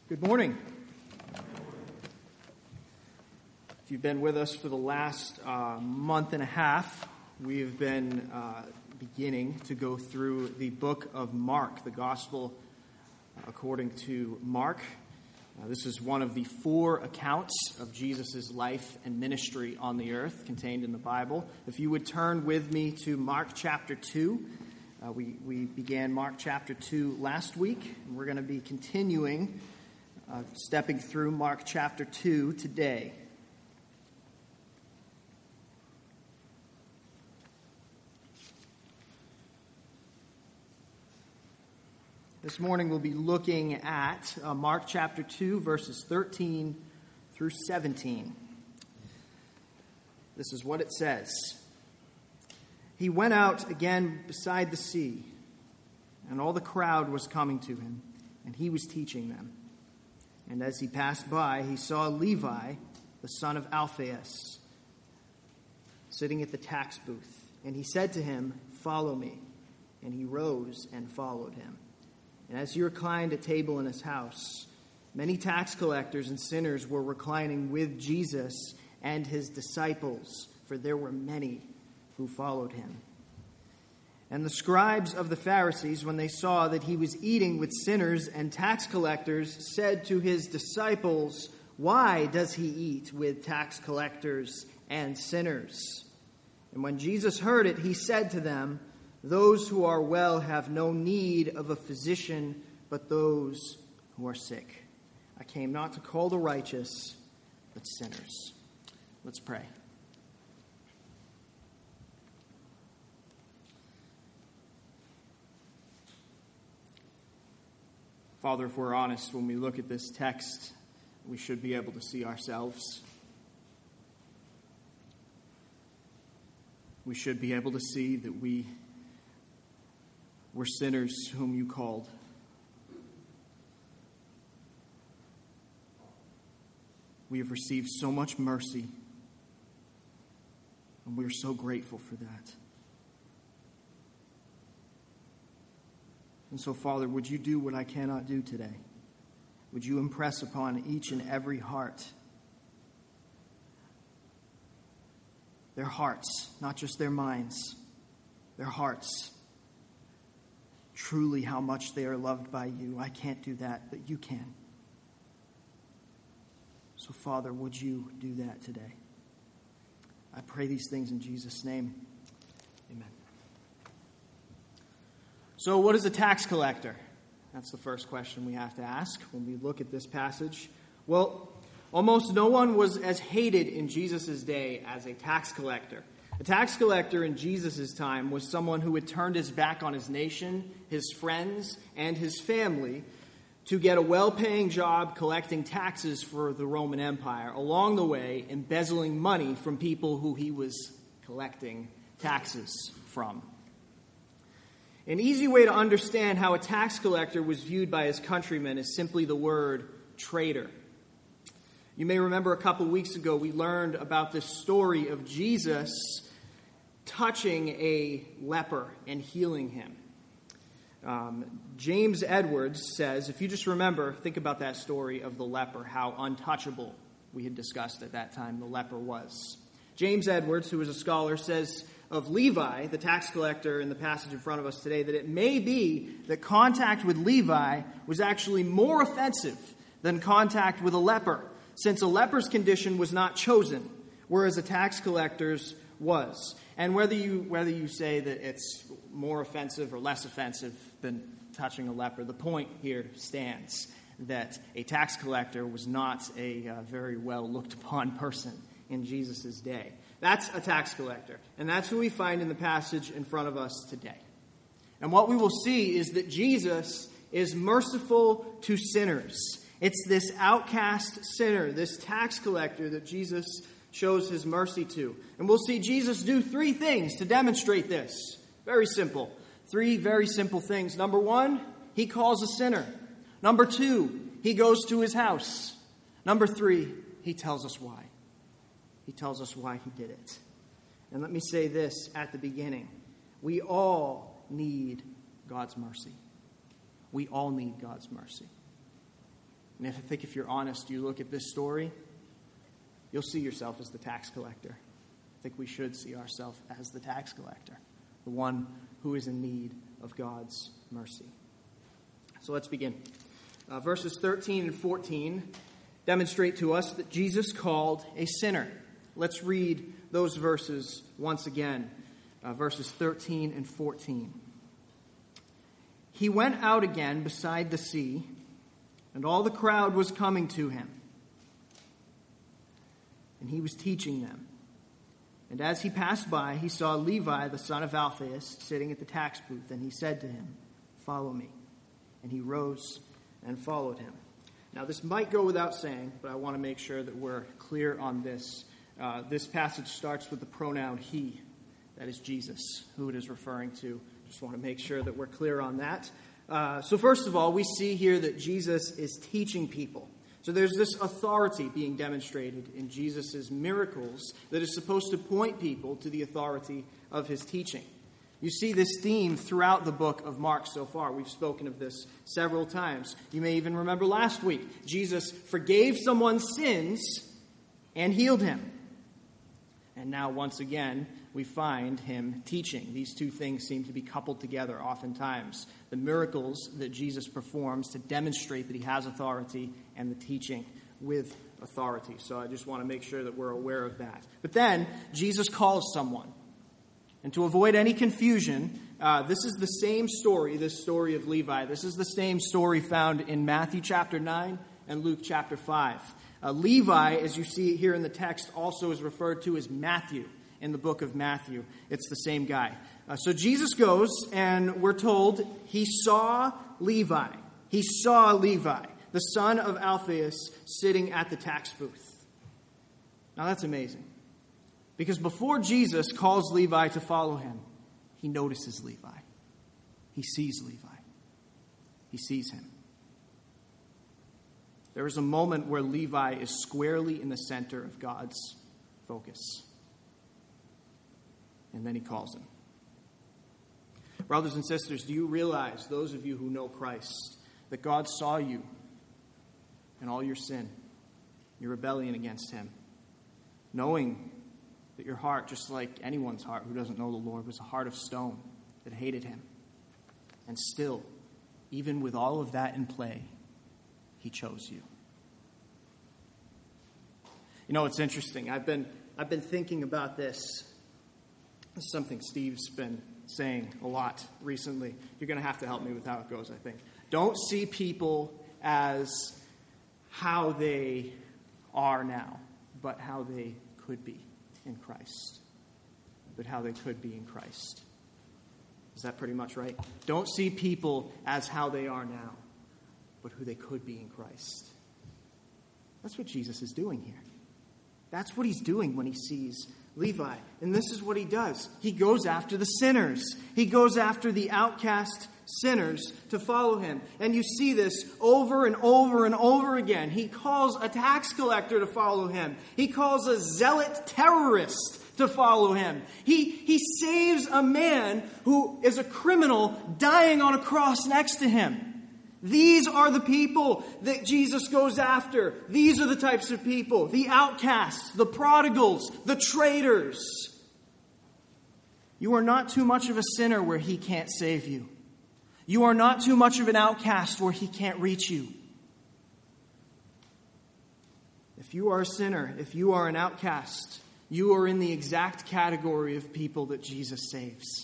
Good morning. If you've been with us for the last month and a half, we've been beginning to go through the book of Mark, the Gospel according to Mark. This is one of the 4 accounts of Jesus' life and ministry on the earth contained in the Bible. If you would turn with me to Mark chapter 2. We began Mark chapter 2 last week, and we're going to be continuing stepping through Mark chapter 2 today. This morning we'll be looking at Mark chapter 2, verses 13 through 17. This is what it says. He went out again beside the sea, and all the crowd was coming to him, and he was teaching them. And as he passed by, he saw Levi, the son of Alphaeus, sitting at the tax booth. And he said to him, "Follow me." And he rose and followed him. And as he reclined at table in his house, many tax collectors and sinners were reclining with Jesus and his disciples, for there were many who followed him. And the scribes of the Pharisees, when they saw that he was eating with sinners and tax collectors, said to his disciples, "Why does he eat with tax collectors and sinners?" And when Jesus heard it, he said to them, "Those who are well have no need of a physician, but those who are sick. I came not to call the righteous, but sinners." Let's pray. Father, if we're honest, when we look at this text, we should be able to see ourselves. We should be able to see that we're sinners whom you called. We have received so much mercy, and we are so grateful for that. And so, Father, would you do what I cannot do today? Would you impress upon each and every heart, their hearts, not just their minds, their hearts, truly how much they are loved by you. I can't do that, but you can. So, Father, would you do that today? I pray these things in Jesus' name. Amen. So what is a tax collector? That's the first question we have to ask when we look at this passage. Well, almost no one was as hated in Jesus' day as a tax collector. A tax collector in Jesus' time was someone who had turned his back on his nation, his friends, and his family to get a well-paying job collecting taxes for the Roman Empire, along the way embezzling money from people who he was collecting taxes from. An easy way to understand how a tax collector was viewed by his countrymen is simply the word traitor. You may remember a couple weeks ago we learned about this story of Jesus touching a leper and healing him. James Edwards says, if you just remember, think about that story of the leper, how untouchable we had discussed at that time the leper was. James Edwards, who is a scholar, says of Levi, the tax collector in the passage in front of us today, that it may be that contact with Levi was actually more offensive than contact with a leper, since a leper's condition was not chosen, whereas a tax collector's was. And whether you say that it's more offensive or less offensive than touching a leper, the point here stands that a tax collector was not a very well looked upon person in Jesus' day. That's a tax collector, and that's who we find in the passage in front of us today. And what we will see is that Jesus is merciful to sinners. It's this outcast sinner, this tax collector that Jesus shows his mercy to. And we'll see Jesus do 3 things to demonstrate this. Very simple. 3 very simple things. Number 1, he calls a sinner. Number 2, he goes to his house. Number 3, he tells us why. He tells us why he did it. And let me say this at the beginning. We all need God's mercy. We all need God's mercy. And I think if you're honest, you look at this story, you'll see yourself as the tax collector. I think we should see ourselves as the tax collector, the one who is in need of God's mercy. So let's begin. Verses 13 and 14 demonstrate to us that Jesus called a sinner. Let's read those verses once again, verses 13 and 14. He went out again beside the sea, and all the crowd was coming to him. And he was teaching them. And as he passed by, he saw Levi, the son of Alphaeus, sitting at the tax booth, and he said to him, "Follow me." And he rose and followed him. Now, this might go without saying, but I want to make sure that we're clear on this. This passage starts with the pronoun he. That is Jesus, who it is referring to. Just want to make sure that we're clear on that. So first of all, we see here that Jesus is teaching people. So there's this authority being demonstrated in Jesus' miracles that is supposed to point people to the authority of his teaching. You see this theme throughout the book of Mark so far. We've spoken of this several times. You may even remember last week, Jesus forgave someone's sins and healed him. And now, once again, we find him teaching. These two things seem to be coupled together oftentimes. The miracles that Jesus performs to demonstrate that he has authority, and the teaching with authority. So I just want to make sure that we're aware of that. But then, Jesus calls someone. And to avoid any confusion, this is the same story, this story of Levi. This is the same story found in Matthew chapter 9 and Luke chapter 5. Levi, as you see here in the text, also is referred to as Matthew in the book of Matthew. It's the same guy. So Jesus goes, and we're told he saw Levi. He saw Levi, the son of Alphaeus, sitting at the tax booth. Now that's amazing. Because before Jesus calls Levi to follow him, he notices Levi. He sees Levi. He sees him. There is a moment where Levi is squarely in the center of God's focus. And then he calls him. Brothers and sisters, do you realize, those of you who know Christ, that God saw you and all your sin, your rebellion against him, knowing that your heart, just like anyone's heart who doesn't know the Lord, was a heart of stone that hated him. And still, even with all of that in play, he chose you. You know, it's interesting. I've been thinking about this. This is something Steve's been saying a lot recently. You're going to have to help me with how it goes, I think. Don't see people as how they are now, but how they could be in Christ. But how they could be in Christ. Is that pretty much right? Don't see people as how they are now, but who they could be in Christ. That's what Jesus is doing here. That's what he's doing when he sees Levi. And this is what he does. He goes after the sinners. He goes after the outcast sinners to follow him. And you see this over and over and over again. He calls a tax collector to follow him. He calls a zealot terrorist to follow him. He saves a man who is a criminal dying on a cross next to him. These are the people that Jesus goes after. These are the types of people. The outcasts, the prodigals, the traitors. You are not too much of a sinner where he can't save you. You are not too much of an outcast where he can't reach you. If you are a sinner, if you are an outcast, you are in the exact category of people that Jesus saves.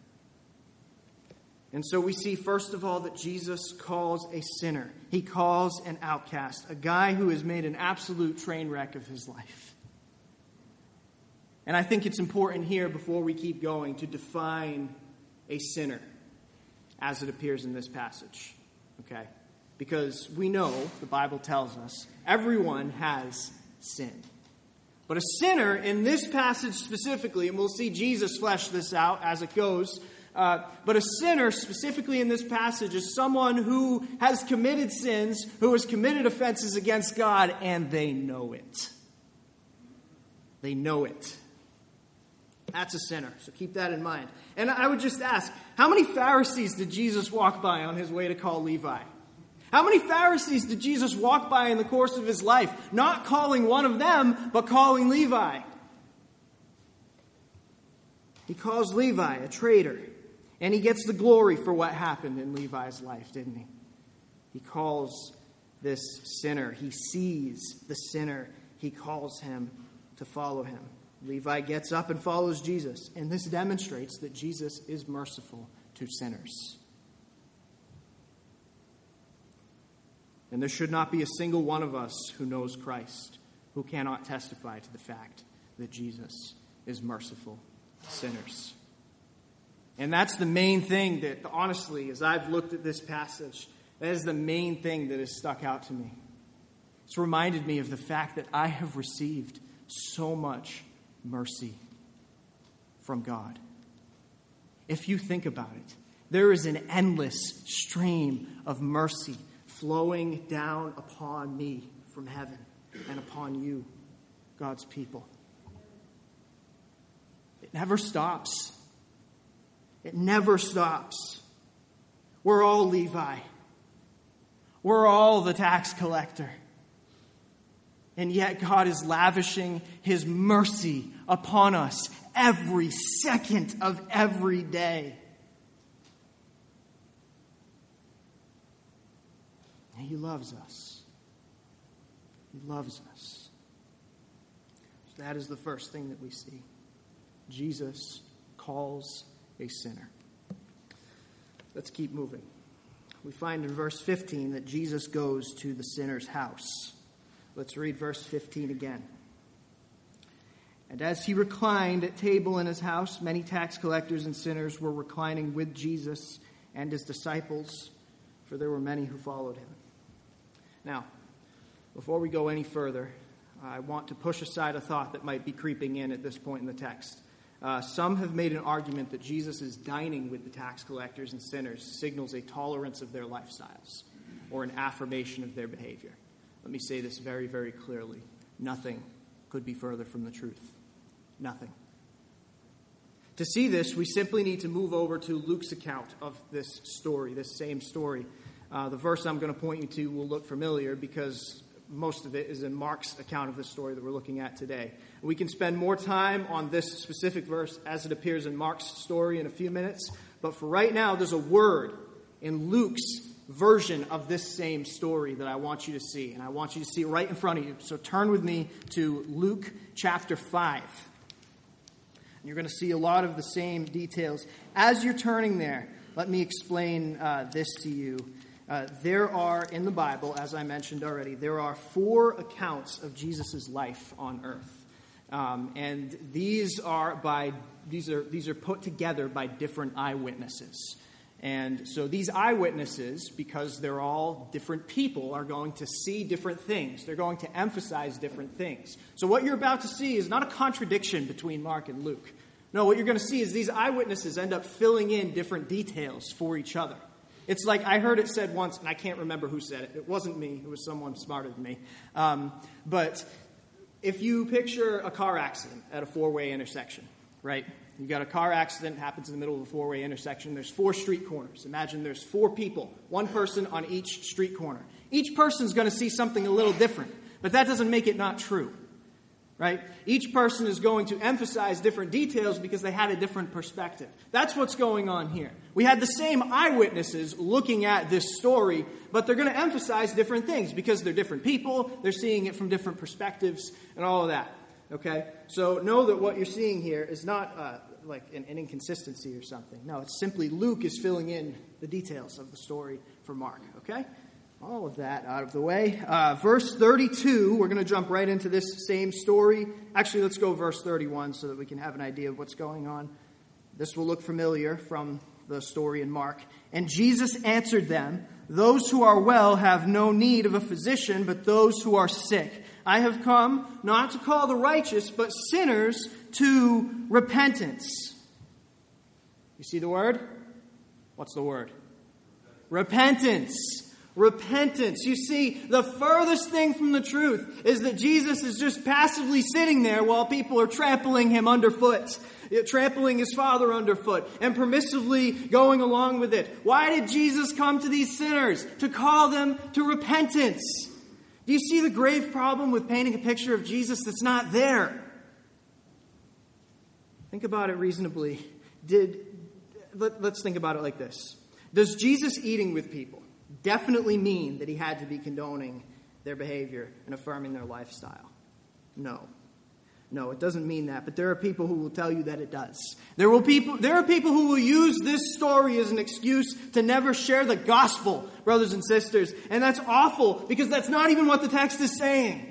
And so we see, first of all, that Jesus calls a sinner. He calls an outcast, a guy who has made an absolute train wreck of his life. And I think it's important here, before we keep going, to define a sinner as it appears in this passage. Okay? Because we know, the Bible tells us, everyone has sinned. But a sinner, in this passage specifically, and we'll see Jesus flesh this out as it goes, but a sinner, specifically in this passage, is someone who has committed sins, who has committed offenses against God, and they know it. They know it. That's a sinner, so keep that in mind. And I would just ask, how many Pharisees did Jesus walk by on his way to call Levi? How many Pharisees did Jesus walk by in the course of his life? Not calling one of them, but calling Levi. He calls Levi a traitor. And he gets the glory for what happened in Levi's life, didn't he? He calls this sinner. He sees the sinner. He calls him to follow him. Levi gets up and follows Jesus. And this demonstrates that Jesus is merciful to sinners. And there should not be a single one of us who knows Christ who cannot testify to the fact that Jesus is merciful to sinners. And that's the main thing that, honestly, as I've looked at this passage, that is the main thing that has stuck out to me. It's reminded me of the fact that I have received so much mercy from God. If you think about it, there is an endless stream of mercy flowing down upon me from heaven and upon you, God's people. It never stops. It never stops. We're all Levi. We're all the tax collector. And yet God is lavishing his mercy upon us every second of every day. And he loves us. He loves us. So that is the first thing that we see. Jesus calls a sinner. Let's keep moving. We find in verse 15 that Jesus goes to the sinner's house. Let's read verse 15 again. And as he reclined at table in his house, many tax collectors and sinners were reclining with Jesus and his disciples, for there were many who followed him. Now, before we go any further, I want to push aside a thought that might be creeping in at this point in the text. Some have made an argument that Jesus' dining with the tax collectors and sinners signals a tolerance of their lifestyles or an affirmation of their behavior. Let me say this very, very clearly. Nothing could be further from the truth. Nothing. To see this, we simply need to move over to Luke's account of this story, this same story. The verse I'm going to point you to will look familiar because most of it is in Mark's account of the story that we're looking at today. We can spend more time on this specific verse as it appears in Mark's story in a few minutes. But for right now, there's a word in Luke's version of this same story that I want you to see. And I want you to see it right in front of you. So turn with me to Luke chapter 5. And you're going to see a lot of the same details. As you're turning there, let me explain this to you. There are, in the Bible, as I mentioned already, there are 4 accounts of Jesus' life on earth. And these are put together by different eyewitnesses. And so these eyewitnesses, because they're all different people, are going to see different things. They're going to emphasize different things. So what you're about to see is not a contradiction between Mark and Luke. No, what you're going to see is these eyewitnesses end up filling in different details for each other. It's like I heard it said once, and I can't remember who said it. It wasn't me. It was someone smarter than me. But if you picture a car accident at a 4-way intersection, right? You got a car accident, happens in the middle of a 4-way intersection. There's 4 street corners. Imagine there's 4 people, 1 person on each street corner. Each person's going to see something a little different, but that doesn't make it not true. Right? Each person is going to emphasize different details because they had a different perspective. That's what's going on here. We had the same eyewitnesses looking at this story, but they're going to emphasize different things because they're different people, they're seeing it from different perspectives, and all of that. Okay? So know that what you're seeing here is not like an inconsistency or something. No, it's simply Luke is filling in the details of the story for Mark. Okay? All of that out of the way. Verse 32, we're going to jump right into this same story. Actually, let's go verse 31 so that we can have an idea of what's going on. This will look familiar from the story in Mark. And Jesus answered them, "Those who are well have no need of a physician, but those who are sick. I have come not to call the righteous, but sinners to repentance." You see the word? What's the word? Repentance. Repentance. You see, the furthest thing from the truth is that Jesus is just passively sitting there while people are trampling him underfoot, trampling his Father underfoot, and permissively going along with it. Why did Jesus come to these sinners? To call them to repentance. Do you see the grave problem with painting a picture of Jesus that's not there? Think about it reasonably. Let's think about it like this. Does Jesus eating with people definitely mean that he had to be condoning their behavior and affirming their lifestyle? No. No, it doesn't mean that, but there are people who will tell you that it does. There are people who will use this story as an excuse to never share the gospel, brothers and sisters, and that's awful because that's not even what the text is saying.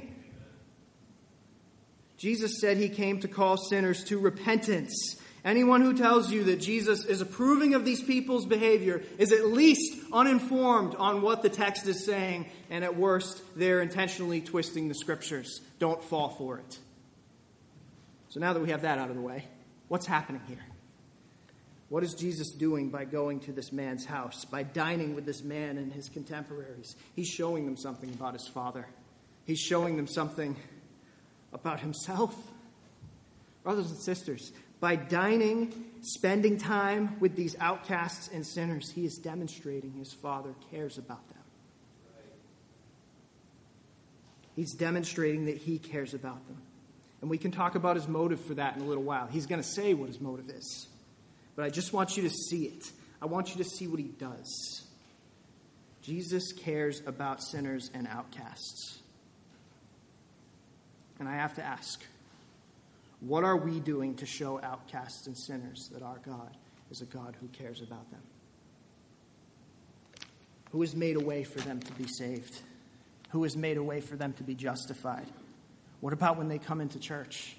Jesus said he came to call sinners to repentance. Anyone who tells you that Jesus is approving of these people's behavior is at least uninformed on what the text is saying, and at worst, they're intentionally twisting the scriptures. Don't fall for it. So now that we have that out of the way, what's happening here? What is Jesus doing by going to this man's house, by dining with this man and his contemporaries? He's showing them something about his Father. He's showing them something about himself. Brothers and sisters, by dining, spending time with these outcasts and sinners, he is demonstrating his Father cares about them. He's demonstrating that he cares about them. And we can talk about his motive for that in a little while. He's going to say what his motive is. But I just want you to see it. I want you to see what he does. Jesus cares about sinners and outcasts. And I have to ask, what are we doing to show outcasts and sinners that our God is a God who cares about them? Who has made a way for them to be saved? Who has made a way for them to be justified? What about when they come into church?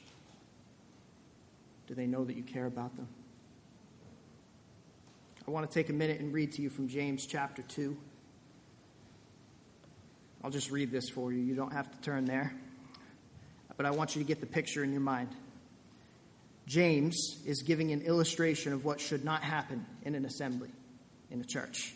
Do they know that you care about them? I want to take a minute and read to you from James chapter 2. I'll just read this for you. You don't have to turn there. But I want you to get the picture in your mind. James is giving an illustration of what should not happen in an assembly, in a church.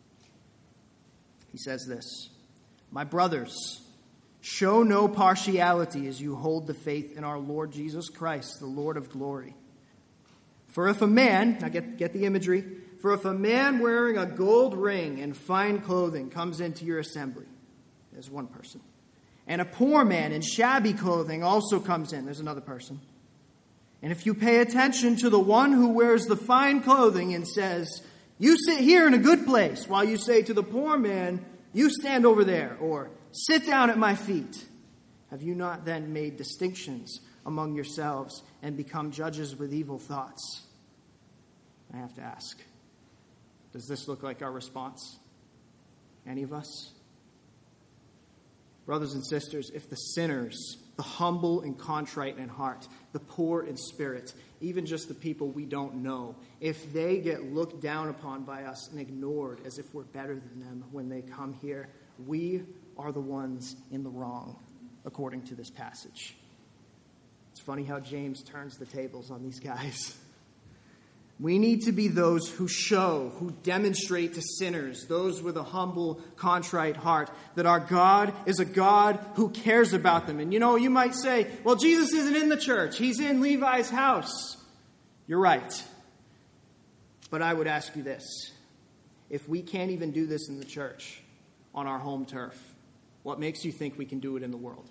He says this, "My brothers, show no partiality as you hold the faith in our Lord Jesus Christ, the Lord of glory. For if a man," now get the imagery, "for if a man wearing a gold ring and fine clothing comes into your assembly," there's one person, "and a poor man in shabby clothing also comes in," there's another person, "and if you pay attention to the one who wears the fine clothing and says, 'You sit here in a good place,' while you say to the poor man, 'You stand over there,' or 'Sit down at my feet,' have you not then made distinctions among yourselves and become judges with evil thoughts?" I have to ask, does this look like our response? Any of us? Brothers and sisters, if the sinners, the humble and contrite in heart, the poor in spirit, even just the people we don't know, if they get looked down upon by us and ignored as if we're better than them when they come here, we are the ones in the wrong, according to this passage. It's funny how James turns the tables on these guys. We need to be those who show, who demonstrate to sinners, those with a humble, contrite heart, that our God is a God who cares about them. And you might say, well, Jesus isn't in the church. He's in Levi's house. You're right. But I would ask you this. If we can't even do this in the church, on our home turf, what makes you think we can do it in the world?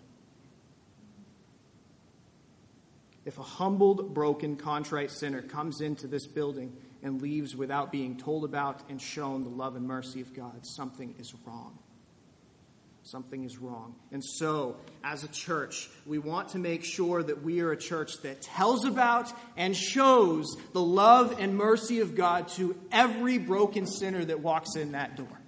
If a humbled, broken, contrite sinner comes into this building and leaves without being told about and shown the love and mercy of God, something is wrong. Something is wrong. And so, as a church, we want to make sure that we are a church that tells about and shows the love and mercy of God to every broken sinner that walks in that door.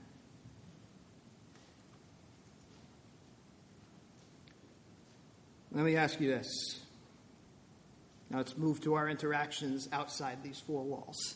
Let me ask you this. Now let's move to our interactions outside these four walls.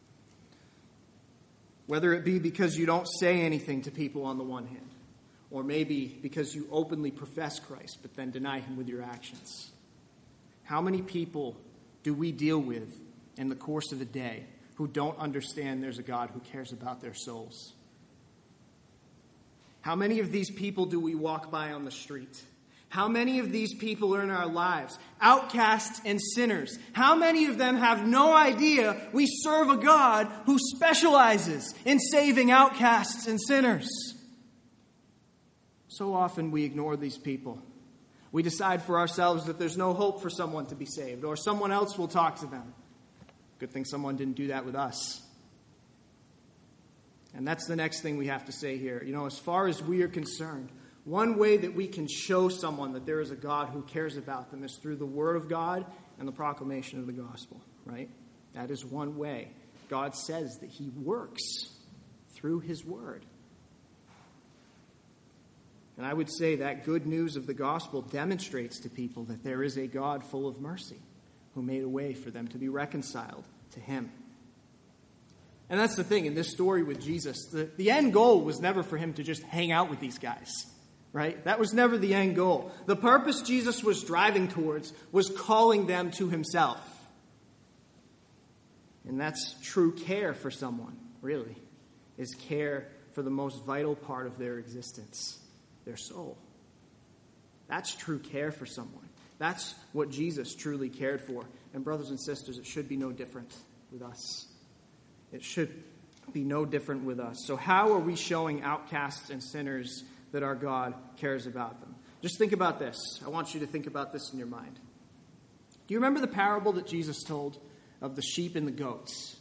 Whether it be because you don't say anything to people on the one hand, or maybe because you openly profess Christ but then deny him with your actions. How many people do we deal with in the course of a day who don't understand there's a God who cares about their souls? How many of these people do we walk by on the street? How many of these people are in our lives? Outcasts and sinners. How many of them have no idea we serve a God who specializes in saving outcasts and sinners? So often we ignore these people. We decide for ourselves that there's no hope for someone to be saved, or someone else will talk to them. Good thing someone didn't do that with us. And that's the next thing we have to say here. As far as we are concerned, one way that we can show someone that there is a God who cares about them is through the Word of God and the proclamation of the gospel, right? That is one way. God says that He works through His Word. And I would say that good news of the gospel demonstrates to people that there is a God full of mercy who made a way for them to be reconciled to Him. And that's the thing in this story with Jesus. The end goal was never for Him to just hang out with these guys, right? That was never the end goal. The purpose Jesus was driving towards was calling them to Himself. And that's true care for someone, really, is care for the most vital part of their existence. Their soul. That's true care for someone. That's what Jesus truly cared for. And brothers and sisters, it should be no different with us. It should be no different with us. So how are we showing outcasts and sinners that our God cares about them? Just think about this. I want you to think about this in your mind. Do you remember the parable that Jesus told of the sheep and the goats?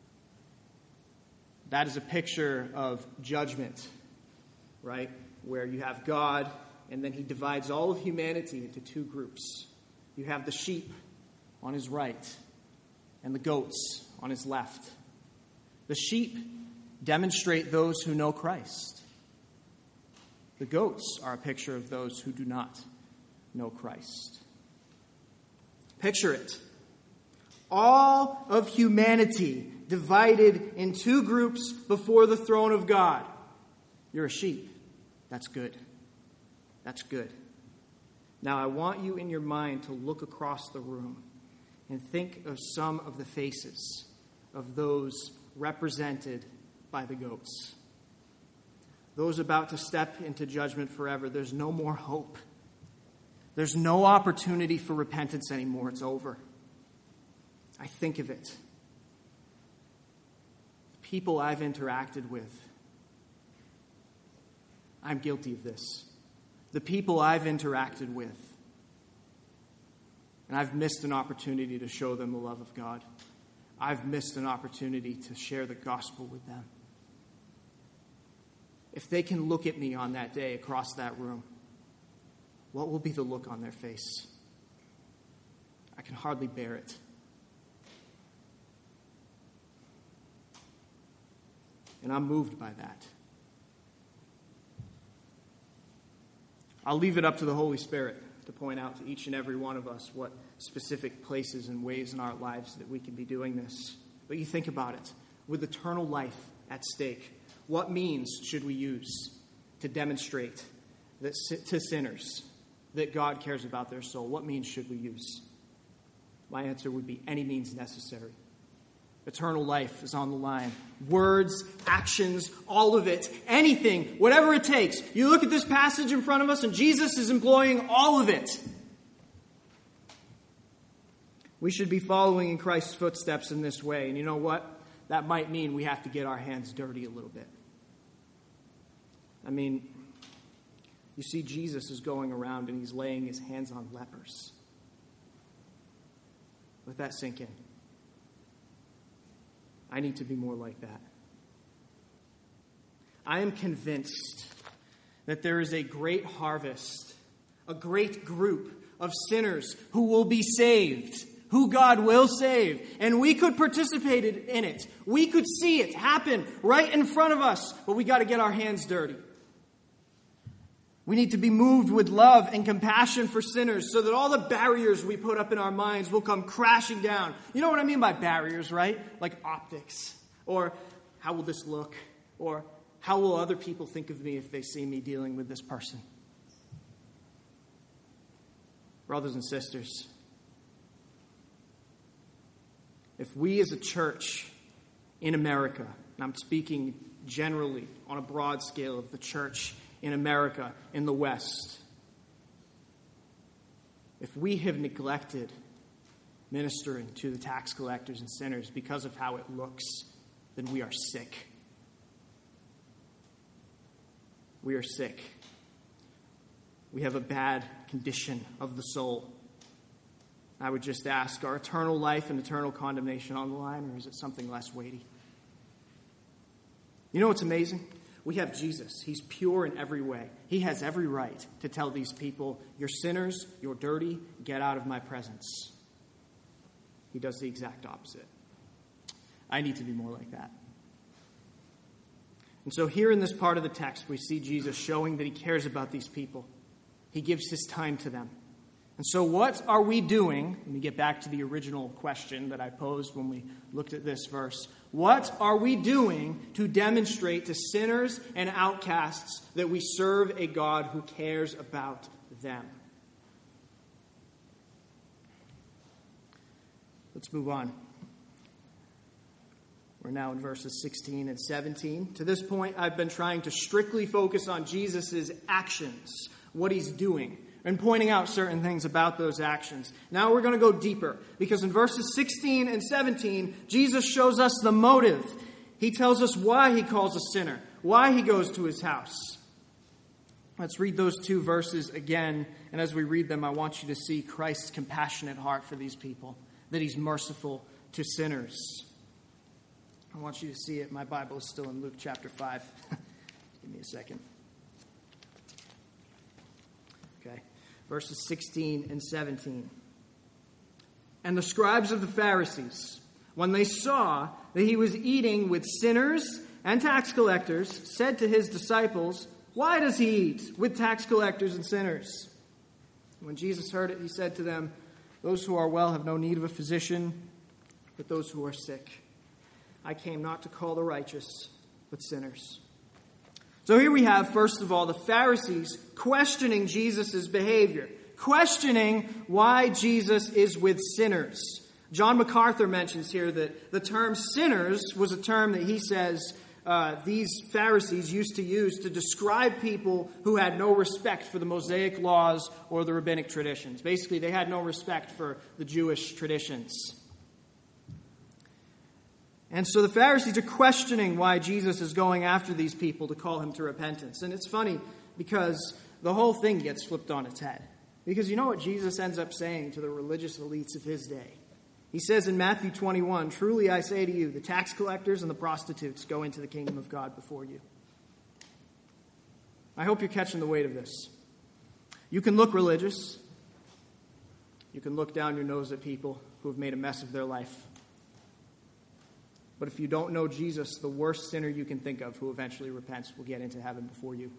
That is a picture of judgment, right? Where you have God, and then He divides all of humanity into two groups. You have the sheep on His right, and the goats on His left. The sheep demonstrate those who know Christ. The goats are a picture of those who do not know Christ. Picture it. All of humanity divided in two groups before the throne of God. You're a sheep. That's good. That's good. Now, I want you in your mind to look across the room and think of some of the faces of those represented by the goats. Those about to step into judgment forever. There's no more hope. There's no opportunity for repentance anymore. It's over. I think of it. People I've interacted with. I'm guilty of this. The people I've interacted with. And I've missed an opportunity to show them the love of God. I've missed an opportunity to share the gospel with them. If they can look at me on that day across that room, what will be the look on their face? I can hardly bear it. And I'm moved by that. I'll leave it up to the Holy Spirit to point out to each and every one of us what specific places and ways in our lives that we can be doing this. But you think about it. With eternal life at stake, what means should we use to demonstrate that to sinners that God cares about their soul? What means should we use? My answer would be any means necessary. Eternal life is on the line. Words, actions, all of it, anything, whatever it takes. You look at this passage in front of us and Jesus is employing all of it. We should be following in Christ's footsteps in this way. And you know what? That might mean we have to get our hands dirty a little bit. I mean, you see Jesus is going around and He's laying His hands on lepers. Let that sink in. I need to be more like that. I am convinced that there is a great harvest, a great group of sinners who will be saved, who God will save, and we could participate in it. We could see it happen right in front of us, but we got to get our hands dirty. We need to be moved with love and compassion for sinners so that all the barriers we put up in our minds will come crashing down. You know what I mean by barriers, right? Like optics. Or how will this look? Or how will other people think of me if they see me dealing with this person? Brothers and sisters, if we as a church in America, and I'm speaking generally on a broad scale of the church in America, in the West. If we have neglected ministering to the tax collectors and sinners because of how it looks, then we are sick. We are sick. We have a bad condition of the soul. I would just ask, are eternal life and eternal condemnation on the line, or is it something less weighty? You know what's amazing? We have Jesus. He's pure in every way. He has every right to tell these people, you're sinners, you're dirty, get out of my presence. He does the exact opposite. I need to be more like that. And so here in this part of the text, we see Jesus showing that he cares about these people. He gives his time to them. And so what are we doing? Let me get back to the original question that I posed when we looked at this verse. What are we doing to demonstrate to sinners and outcasts that we serve a God who cares about them? Let's move on. We're now in verses 16 and 17. To this point, I've been trying to strictly focus on Jesus' actions, what he's doing, and pointing out certain things about those actions. Now we're going to go deeper, because in verses 16 and 17, Jesus shows us the motive. He tells us why he calls a sinner, why he goes to his house. Let's read those two verses again, and as we read them, I want you to see Christ's compassionate heart for these people, that he's merciful to sinners. I want you to see it. My Bible is still in Luke chapter 5. Give me a second. Okay. Verses 16 and 17. And the scribes of the Pharisees, when they saw that he was eating with sinners and tax collectors, said to his disciples, why does he eat with tax collectors and sinners? When Jesus heard it, he said to them, those who are well have no need of a physician, but those who are sick. I came not to call the righteous, but sinners. So here we have, first of all, the Pharisees questioning Jesus' behavior, questioning why Jesus is with sinners. John MacArthur mentions here that the term sinners was a term that he says these Pharisees used to use to describe people who had no respect for the Mosaic laws or the rabbinic traditions. Basically, they had no respect for the Jewish traditions. And so the Pharisees are questioning why Jesus is going after these people to call him to repentance. And it's funny because the whole thing gets flipped on its head. Because you know what Jesus ends up saying to the religious elites of his day? He says in Matthew 21, truly I say to you, the tax collectors and the prostitutes go into the kingdom of God before you. I hope you're catching the weight of this. You can look religious. You can look down your nose at people who have made a mess of their life. But if you don't know Jesus, the worst sinner you can think of who eventually repents will get into heaven before you.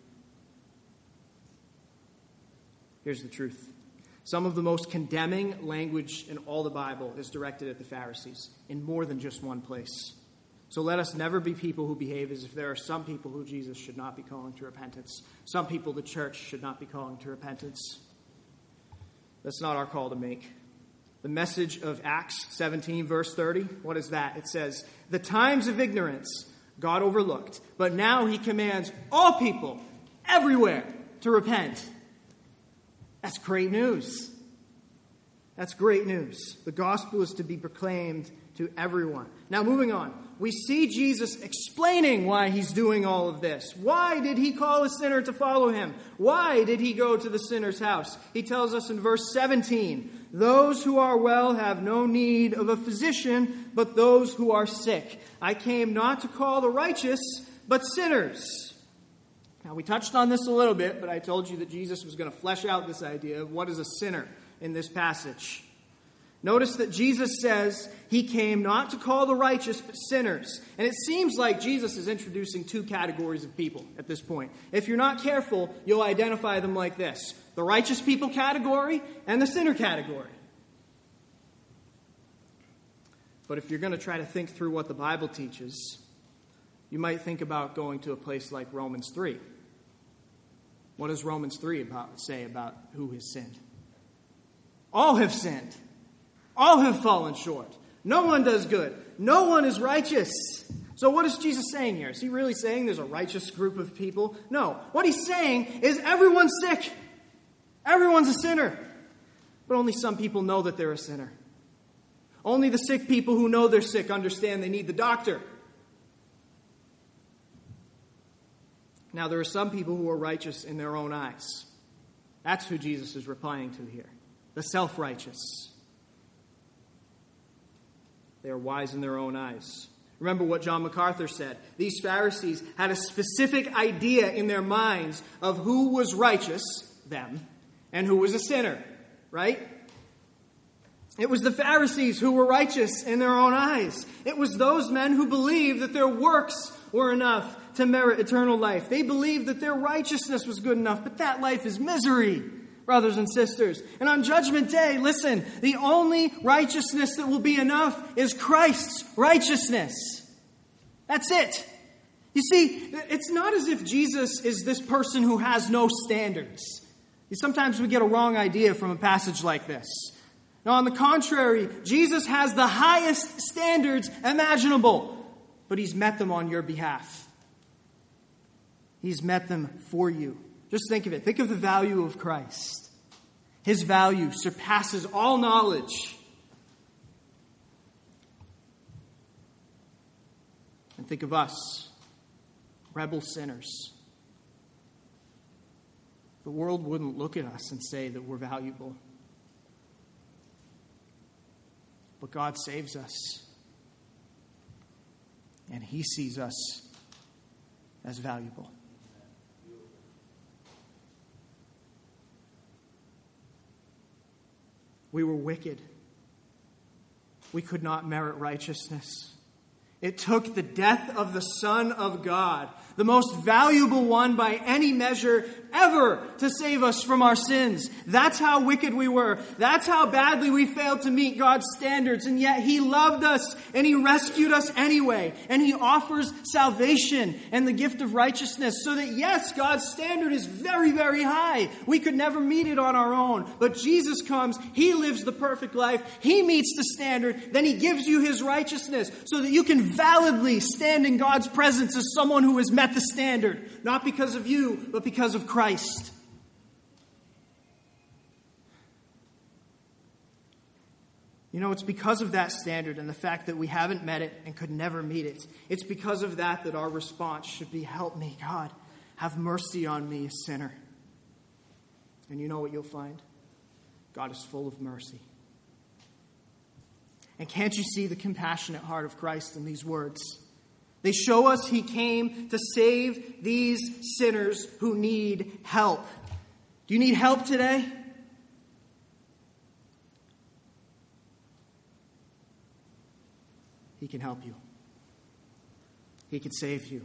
Here's the truth. Some of the most condemning language in all the Bible is directed at the Pharisees in more than just one place. So let us never be people who behave as if there are some people who Jesus should not be calling to repentance. Some people the church should not be calling to repentance. That's not our call to make. The message of Acts 17, verse 30, what is that? It says, the times of ignorance God overlooked, but now he commands all people everywhere to repent. That's great news. That's great news. The gospel is to be proclaimed to everyone. Now, moving on. We see Jesus explaining why he's doing all of this. Why did he call a sinner to follow him? Why did he go to the sinner's house? He tells us in verse 17, those who are well have no need of a physician, but those who are sick. I came not to call the righteous, but sinners. Now, we touched on this a little bit, but I told you that Jesus was going to flesh out this idea of what is a sinner in this passage. Notice that Jesus says he came not to call the righteous, but sinners. And it seems like Jesus is introducing two categories of people at this point. If you're not careful, you'll identify them like this: the righteous people category and the sinner category. But if you're going to try to think through what the Bible teaches, you might think about going to a place like Romans 3. What does Romans 3 say about who has sinned? All have sinned. All have fallen short. No one does good. No one is righteous. So what is Jesus saying here? Is he really saying there's a righteous group of people? No. What he's saying is everyone's sick. Everyone's a sinner. But only some people know that they're a sinner. Only the sick people who know they're sick understand they need the doctor. Now, there are some people who are righteous in their own eyes. That's who Jesus is replying to here. The self-righteous. They are wise in their own eyes. Remember what John MacArthur said. These Pharisees had a specific idea in their minds of who was righteous, them, and who was a sinner. Right? It was the Pharisees who were righteous in their own eyes. It was those men who believed that their works were enough to merit eternal life. They believed that their righteousness was good enough, but that life is misery, brothers and sisters. And on Judgment Day, listen, the only righteousness that will be enough is Christ's righteousness. That's it. You see, it's not as if Jesus is this person who has no standards. Sometimes we get a wrong idea from a passage like this. Now, on the contrary, Jesus has the highest standards imaginable, but he's met them on your behalf. He's met them for you. Just think of it. Think of the value of Christ. His value surpasses all knowledge. And think of us, rebel sinners. The world wouldn't look at us and say that we're valuable. But God saves us. And he sees us as valuable. We were wicked. We could not merit righteousness. It took the death of the Son of God, the most valuable one by any measure ever, to save us from our sins. That's how wicked we were. That's how badly we failed to meet God's standards. And yet he loved us and he rescued us anyway. And he offers salvation and the gift of righteousness so that, yes, God's standard is very, very high. We could never meet it on our own. But Jesus comes, he lives the perfect life, he meets the standard, then he gives you his righteousness so that you can validly stand in God's presence as someone who has met the standard, not because of you, but because of Christ. You know, it's because of that standard and the fact that we haven't met it and could never meet it. It's because of that that our response should be, help me, God. Have mercy on me, a sinner. And you know what you'll find? God is full of mercy. And can't you see the compassionate heart of Christ in these words? They show us he came to save these sinners who need help. Do you need help today? He can help you. He can save you.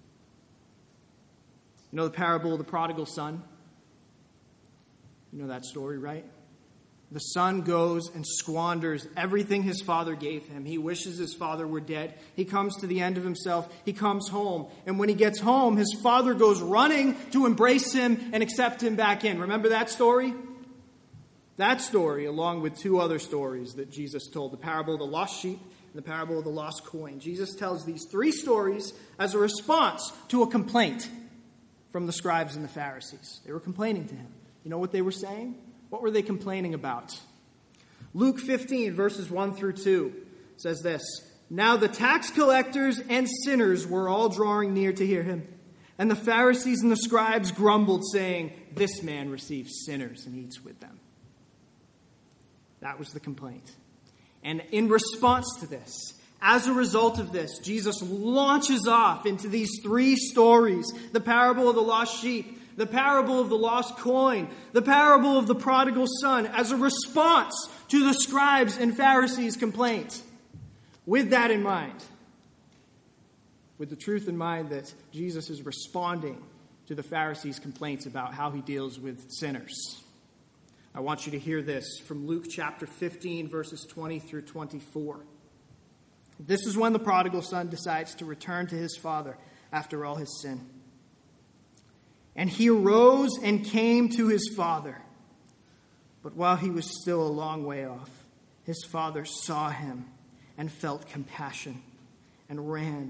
You know the parable of the prodigal son? You know that story, right? The son goes and squanders everything his father gave him. He wishes his father were dead. He comes to the end of himself. He comes home. And when he gets home, his father goes running to embrace him and accept him back in. Remember that story? That story, along with two other stories that Jesus told, the parable of the lost sheep and the parable of the lost coin. Jesus tells these three stories as a response to a complaint from the scribes and the Pharisees. They were complaining to him. You know what they were saying? What were they complaining about? Luke 15, verses 1 through 2 says this. Now the tax collectors and sinners were all drawing near to hear him. And the Pharisees and the scribes grumbled, saying, this man receives sinners and eats with them. That was the complaint. And in response to this, as a result of this, Jesus launches off into these three stories. The parable of the lost sheep, the parable of the lost coin, the parable of the prodigal son, as a response to the scribes and Pharisees' complaint. With that in mind, with the truth in mind that Jesus is responding to the Pharisees' complaints about how he deals with sinners, I want you to hear this from Luke chapter 15, verses 20 through 24. This is when the prodigal son decides to return to his father after all his sin. And he arose and came to his father. But while he was still a long way off, his father saw him and felt compassion and ran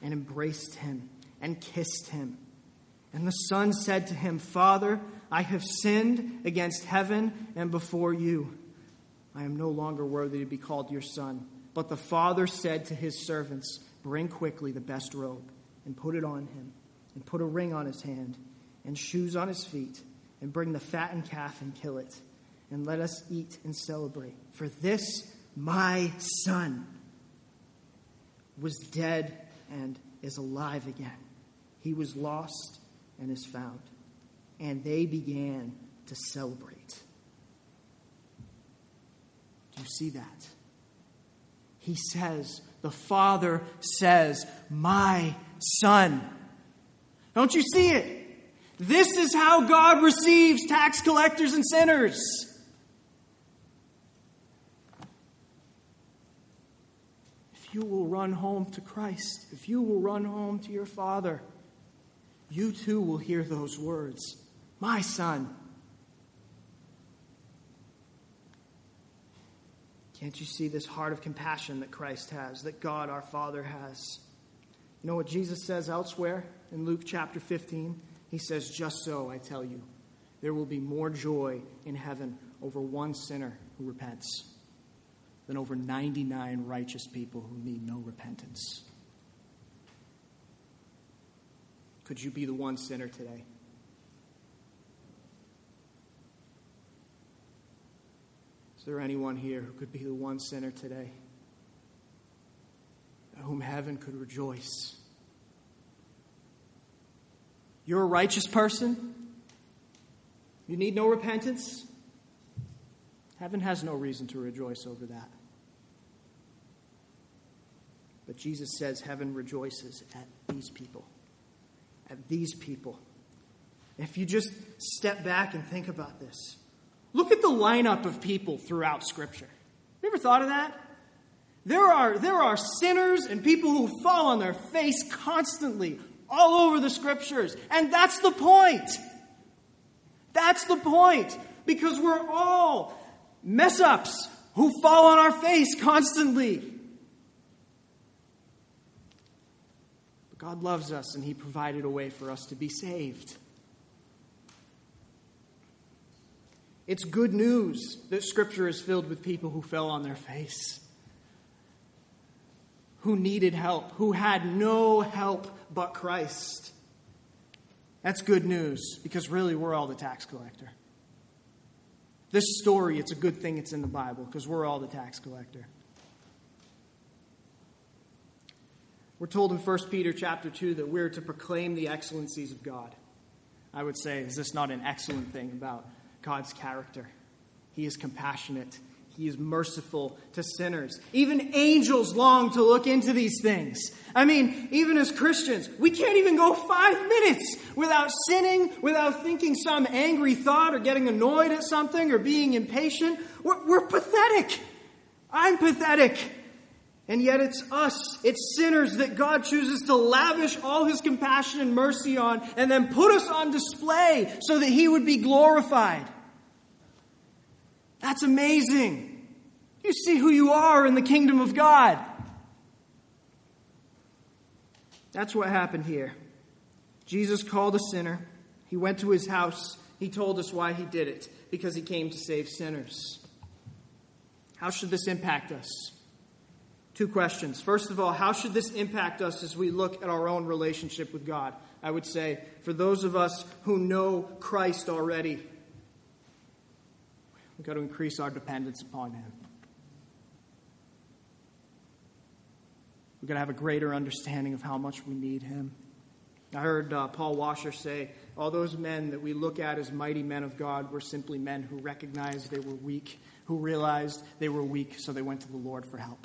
and embraced him and kissed him. And the son said to him, Father, I have sinned against heaven and before you. I am no longer worthy to be called your son. But the father said to his servants, Bring quickly the best robe and put it on him, and put a ring on his hand and shoes on his feet, and bring the fattened calf and kill it, and let us eat and celebrate. For this my son was dead and is alive again. He was lost and is found. And they began to celebrate. Do you see that? He says, the Father says, my son. Don't you see it? This is how God receives tax collectors and sinners. If you will run home to Christ, if you will run home to your Father, you too will hear those words, my son. Can't you see this heart of compassion that Christ has, that God our Father has? You know what Jesus says elsewhere in Luke chapter 15? He says, just so, I tell you, there will be more joy in heaven over one sinner who repents than over 99 righteous people who need no repentance. Could you be the one sinner today? Is there anyone here who could be the one sinner today, at whom heaven could rejoice? You're a righteous person. You need no repentance. Heaven has no reason to rejoice over that. But Jesus says heaven rejoices at these people. At these people. If you just step back and think about this, look at the lineup of people throughout Scripture. You ever thought of that? There are sinners and people who fall on their face constantly all over the Scriptures. And that's the point. That's the point. Because we're all mess-ups who fall on our face constantly. But God loves us, and He provided a way for us to be saved. It's good news that Scripture is filled with people who fell on their face, who needed help, who had no help but Christ. That's good news, because really we're all the tax collector. This story, it's a good thing it's in the Bible, because we're all the tax collector. We're told in 1 Peter chapter 2 that we're to proclaim the excellencies of God. I would say, is this not an excellent thing about God's character? He is compassionate. He is merciful to sinners. Even angels long to look into these things. I mean, even as Christians, we can't even go 5 minutes without sinning, without thinking some angry thought or getting annoyed at something or being impatient. We're pathetic. I'm pathetic. And yet it's us, it's sinners that God chooses to lavish all His compassion and mercy on and then put us on display so that He would be glorified. That's amazing. You see who you are in the kingdom of God. That's what happened here. Jesus called a sinner. He went to his house. He told us why He did it. Because He came to save sinners. How should this impact us? 2 questions. First of all, how should this impact us as we look at our own relationship with God? I would say, for those of us who know Christ already, we've got to increase our dependence upon Him. We've got to have a greater understanding of how much we need Him. I heard Paul Washer say, all those men that we look at as mighty men of God were simply men who recognized they were weak, who realized they were weak, so they went to the Lord for help.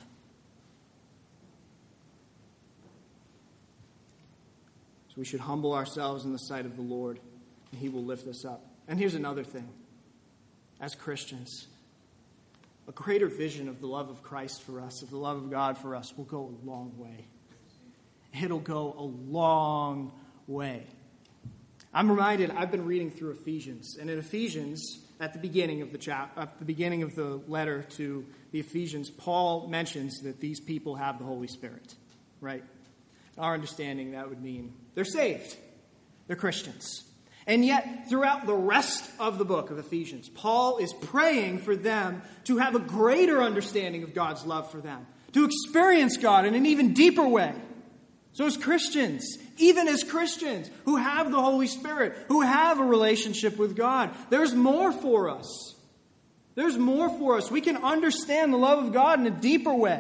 We should humble ourselves in the sight of the Lord, and He will lift us up. And here's another thing. As Christians, a greater vision of the love of Christ for us, of the love of God for us, will go a long way. It'll go a long way. I'm reminded, I've been reading through Ephesians, and in Ephesians, at the beginning of the letter to the Ephesians, Paul mentions that these people have the Holy Spirit, right? our understanding, that would mean they're saved. They're Christians. And yet, throughout the rest of the book of Ephesians, Paul is praying for them to have a greater understanding of God's love for them, to experience God in an even deeper way. So as Christians, even as Christians who have the Holy Spirit, who have a relationship with God, there's more for us. There's more for us. We can understand the love of God in a deeper way.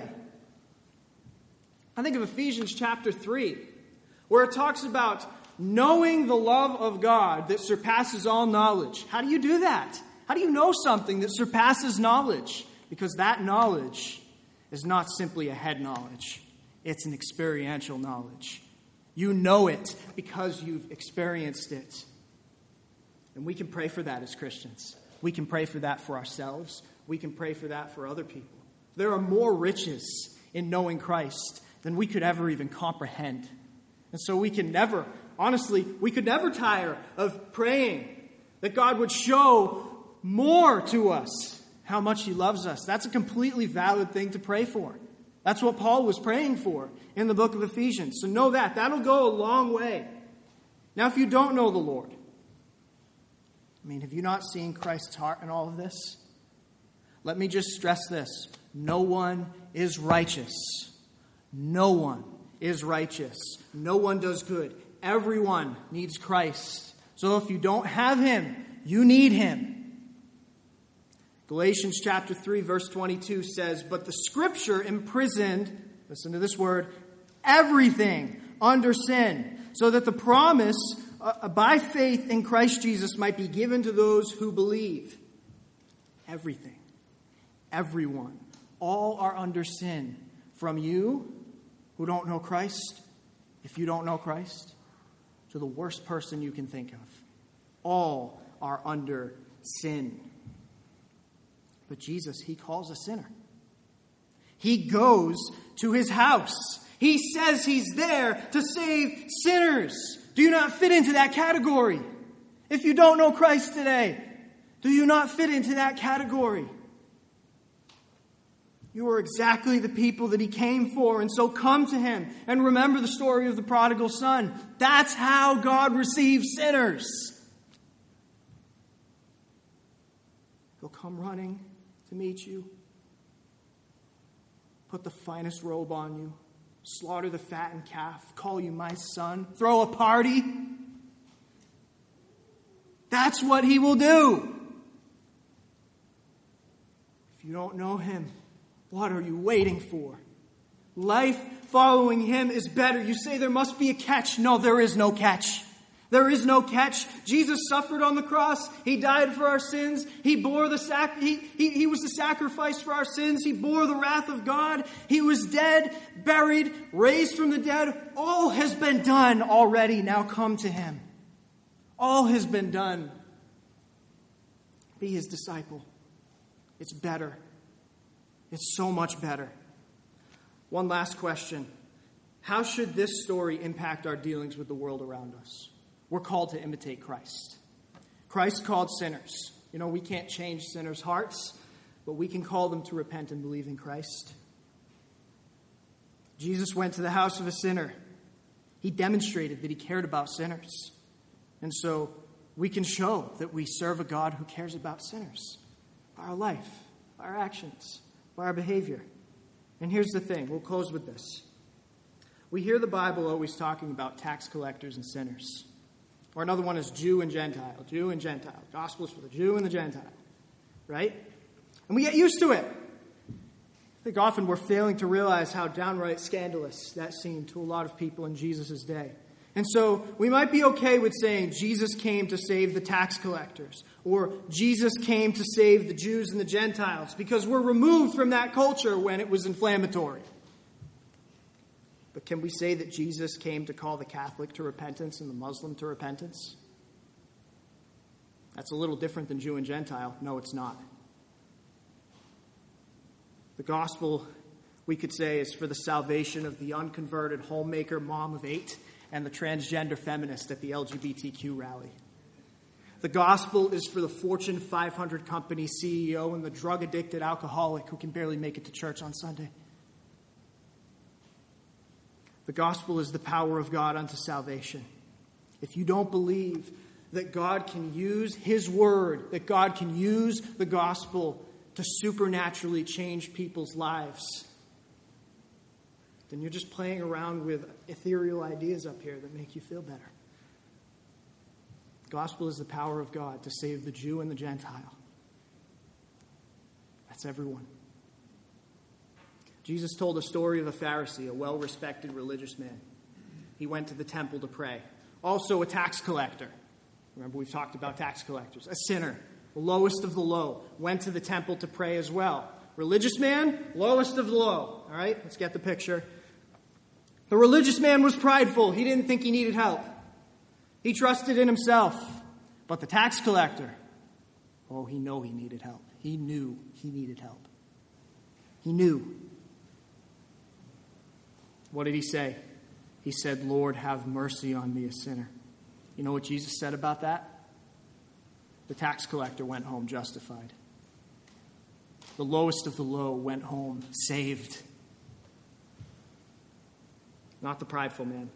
I think of Ephesians chapter 3, where it talks about knowing the love of God that surpasses all knowledge. How do you do that? How do you know something that surpasses knowledge? Because that knowledge is not simply a head knowledge. It's an experiential knowledge. You know it because you've experienced it. And we can pray for that as Christians. We can pray for that for ourselves. We can pray for that for other people. There are more riches in knowing Christ than we could ever even comprehend. And so we could never tire of praying that God would show more to us how much He loves us. That's a completely valid thing to pray for. That's what Paul was praying for in the book of Ephesians. So know that. That'll go a long way. Now, if you don't know the Lord, have you not seen Christ's heart in all of this? Let me just stress this. No one is righteous. No one is righteous. No one does good. Everyone needs Christ. So if you don't have Him, you need Him. Galatians chapter 3 verse 22 says, "But the Scripture imprisoned," listen to this word, "everything under sin, so that the promise by faith in Christ Jesus might be given to those who believe." Everything. Everyone. All are under sin. From you who don't know Christ, if you don't know Christ, to the worst person you can think of. All are under sin. But Jesus, He calls a sinner. He goes to His house. He says He's there to save sinners. Do you not fit into that category? If you don't know Christ today, do you not fit into that category? You are exactly the people that He came for, and so come to Him and remember the story of the prodigal son. That's how God receives sinners. He'll come running to meet you, put the finest robe on you, slaughter the fattened calf, call you my son, throw a party. That's what He will do. If you don't know Him, what are you waiting for? Life following Him is better. You say there must be a catch. No, there is no catch. There is no catch. Jesus suffered on the cross. He died for our sins. He bore the He was the sacrifice for our sins. He bore the wrath of God. He was dead, buried, raised from the dead. All has been done already. Now come to Him. All has been done. Be His disciple. It's better. It's so much better. One last question. How should this story impact our dealings with the world around us? We're called to imitate Christ. Christ called sinners. We can't change sinners' hearts, but we can call them to repent and believe in Christ. Jesus went to the house of a sinner. He demonstrated that He cared about sinners. And so we can show that we serve a God who cares about sinners by our life, by our actions, by our behavior. And here's the thing. We'll close with this. We hear the Bible always talking about tax collectors and sinners. Or another one is Jew and Gentile. Jew and Gentile. Gospel is for the Jew and the Gentile. Right? And we get used to it. I think often we're failing to realize how downright scandalous that seemed to a lot of people in Jesus' day. And so we might be okay with saying Jesus came to save the tax collectors, or Jesus came to save the Jews and the Gentiles, because we're removed from that culture when it was inflammatory. But can we say that Jesus came to call the Catholic to repentance and the Muslim to repentance? That's a little different than Jew and Gentile. No, it's not. The gospel, we could say, is for the salvation of the unconverted homemaker mom of 8 and the transgender feminist at the LGBTQ rally. The gospel is for the Fortune 500 company CEO and the drug-addicted alcoholic who can barely make it to church on Sunday. The gospel is the power of God unto salvation. If you don't believe that God can use his word, that God can use the gospel to supernaturally change people's lives, then you're just playing around with ethereal ideas up here that make you feel better. The gospel is the power of God to save the Jew and the Gentile. That's everyone. Jesus told a story of a Pharisee, a well-respected religious man. He went to the temple to pray. Also a tax collector. Remember, we've talked about tax collectors. A sinner, the lowest of the low, went to the temple to pray as well. Religious man, lowest of the low. All right, let's get the picture. The religious man was prideful. He didn't think he needed help. He trusted in himself. But the tax collector, he knew he needed help. He knew he needed help. He knew. What did he say? He said, "Lord, have mercy on me, a sinner." You know what Jesus said about that? The tax collector went home justified. The lowest of the low went home saved. Not the prideful man.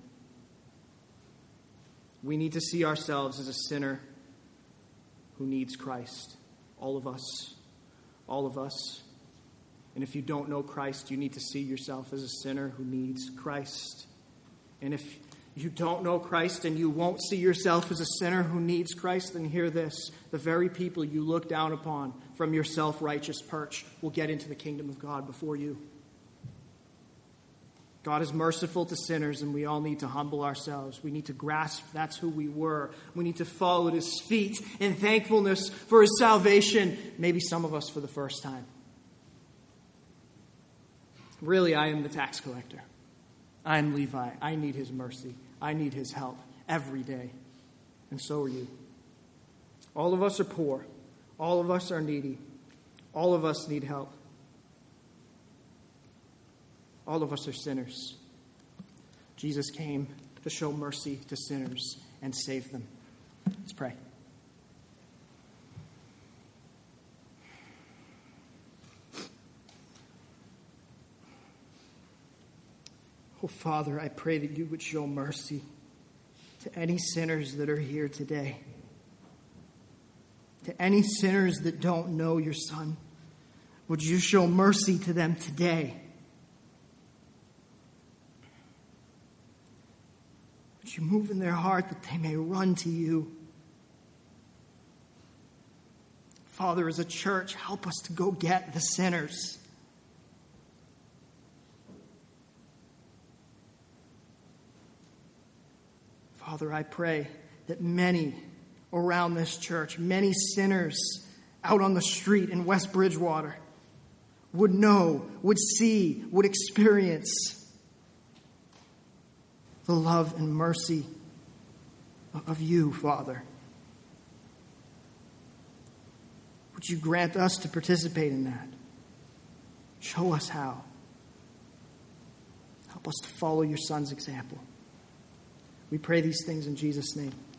We need to see ourselves as a sinner who needs Christ. All of us. All of us. And if you don't know Christ, you need to see yourself as a sinner who needs Christ. And if you don't know Christ and you won't see yourself as a sinner who needs Christ, then hear this. The very people you look down upon from your self-righteous perch will get into the kingdom of God before you. God is merciful to sinners, and we all need to humble ourselves. We need to grasp that's who we were. We need to fall at his feet in thankfulness for his salvation, maybe some of us for the first time. Really, I am the tax collector. I am Levi. I need his mercy. I need his help every day. And so are you. All of us are poor. All of us are needy. All of us need help. All of us are sinners. Jesus came to show mercy to sinners and save them. Let's pray. Oh, Father, I pray that you would show mercy to any sinners that are here today. To any sinners that don't know your Son. Would you show mercy to them today? Would you move in their heart that they may run to you? Father, as a church, help us to go get the sinners. Father, I pray that many around this church, many sinners out on the street in West Bridgewater would know, would see, would experience the love and mercy of you, Father. Would you grant us to participate in that? Show us how. Help us to follow your Son's example. We pray these things in Jesus' name.